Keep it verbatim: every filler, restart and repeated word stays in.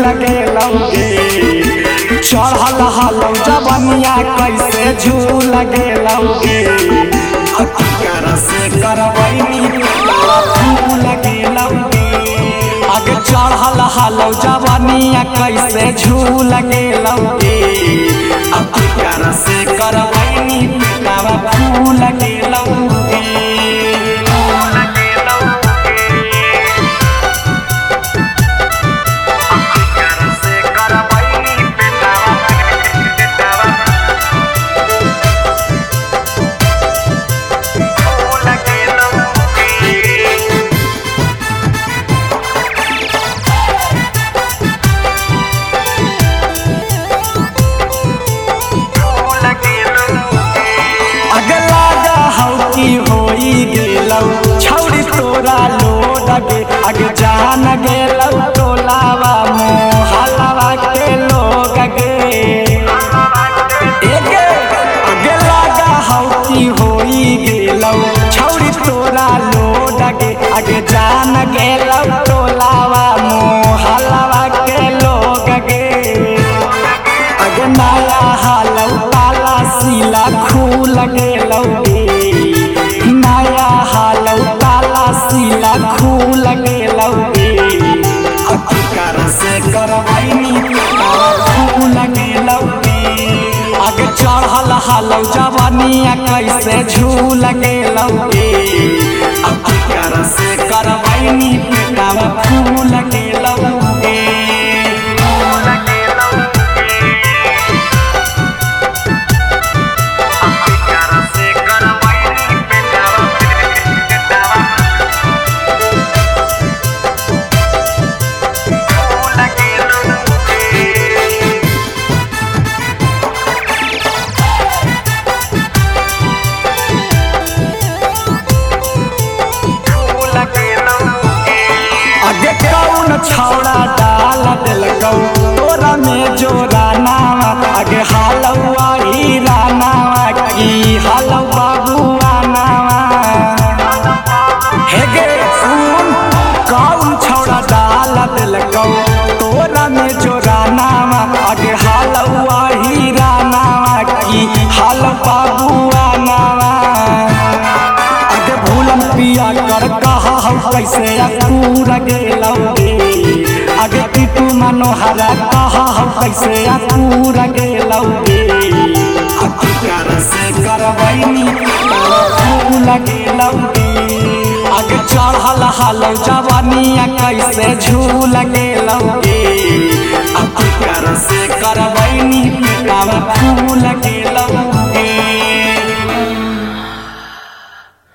झूल गेलौगे चढ़ल हलौ जवनिया कैसे झूल गेलौगे अकेकर से करवैनी झूल गेलौगे आगे चढ़ल हलौ जवनिया कैसे झूल गेलौगे अकेकर से करवैनी झूल गेलौगे छौरी तोरा लोड गे आगे जान गेलौ टोलावा मोहल्लावा के लोग गे एगे आगे लागा हौकी होई गेलौ छौरी तोरा लोड गे आगे जान गेलौ टोलावा मोहल्लावा के लोग गे आगे नया हालौ ताला सीला खूल गेलौ गे सीला खूल गेलौगे अकेकर से करवैनी खूल गेलौगे आगे चढ़ल हलौ जवनिया कैसे झूल गेलौगे अकेकर से करवैनी खूल गेलौगे छौड़ा डाल दिलकौ तोरा में जोरा नावा आगे हालौआ हीरा नावा की हालौ बाबुआ नावा हेगे सुन कौन छौड़ा डाल दिलकौ तोरा में जोरा नावा आगे हालौआ हीरा नावा की हालौ बाबुआ नावा आगे भूलन पिया कर कहा हौ कैसे अकूर गेलौगे आगे टीटू मनोहरा कहा हौ कैसे अकूर गेलौगे अकेकर से करवैनी खूल गेलौगे आगे चढ़ल हलौ जवनिया कैसे झूल गेलौगे अकेकर से करवैनी खूल गेलौगे।